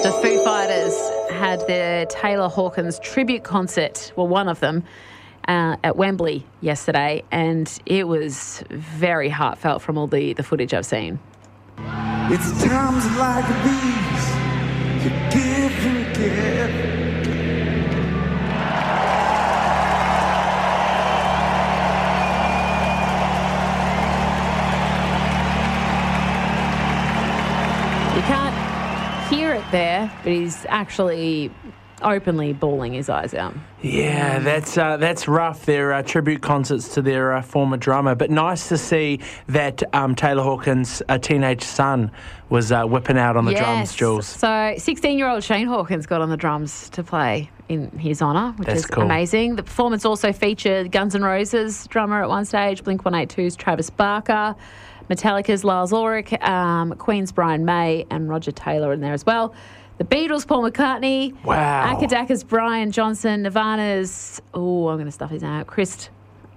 The Foo Fighters had their Taylor Hawkins tribute concert, well, one of them, at Wembley yesterday, and it was very heartfelt from all the footage I've seen. It's times like these you give and give. You can't hear it there, but he's actually openly bawling his eyes out. Yeah, that's rough. Their tribute concerts to their former drummer, but nice to see that Taylor Hawkins' teenage son was whipping out on the drums, Jules. So 16-year-old Shane Hawkins got on the drums to play in his honour, which is cool. Amazing. The performance also featured Guns N' Roses drummer at one stage, Blink-182's Travis Barker, Metallica's Lars Ulrich, Queen's Brian May, and Roger Taylor in there as well. The Beatles' Paul McCartney. Wow. Akadaka's Brian Johnson. Nirvana's, I'm going to stuff his name out. Chris?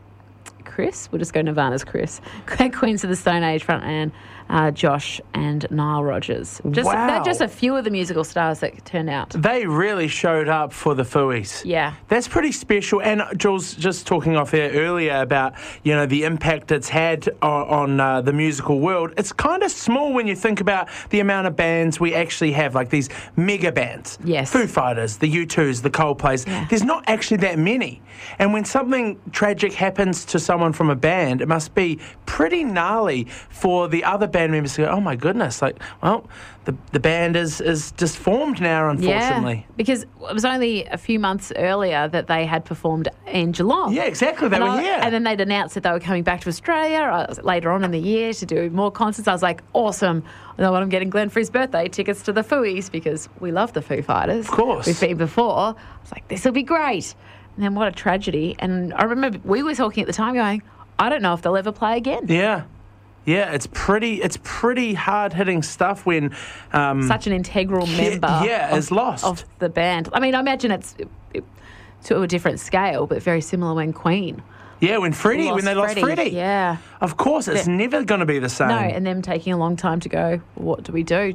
We'll just go Nirvana's Chris. Queens of the Stone Age frontman Josh and Nile Rodgers. They're just a few of the musical stars that turned out. They really showed up for the Fooies. Yeah. That's pretty special. And Jules, just talking off air earlier about, the impact it's had on the musical world, it's kind of small when you think about the amount of bands we actually have, like these mega bands. Yes. Foo Fighters, the U2s, the Coldplays. Yeah. There's not actually that many. And when something tragic happens to someone from a band, it must be pretty gnarly for the other band members to go, oh my goodness, the band is just formed now, unfortunately. Yeah, because it was only a few months earlier that they had performed in Geelong. Yeah, exactly. They were here. And then they'd announced that they were coming back to Australia later on in the year to do more concerts. I was like, awesome. I know what, I'm getting Glenn for his birthday tickets to the Fooies because we love the Foo Fighters. Of course. We've been before. I was like, this will be great. And then what a tragedy. And I remember we were talking at the time going, I don't know if they'll ever play again. Yeah. Yeah, it's pretty hard-hitting stuff when such an integral member is lost of the band. I mean, I imagine it's to a different scale, but very similar when Queen. Yeah, when they lost Freddie. Yeah. Of course, it's never going to be the same. No, and them taking a long time to go, what do we do?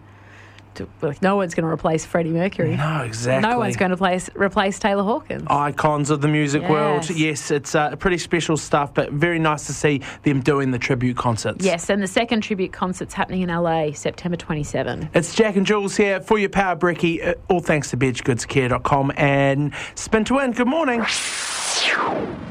No one's going to replace Freddie Mercury. No, exactly. No one's going to replace Taylor Hawkins. Icons of the music world. Yes, it's pretty special stuff, but very nice to see them doing the tribute concerts. Yes, and the second tribute concert's happening in LA, September 27. It's Jack and Jules here for your Power Brekkie, all thanks to BedgeGoodsCare.com and Spin to Win. Good morning.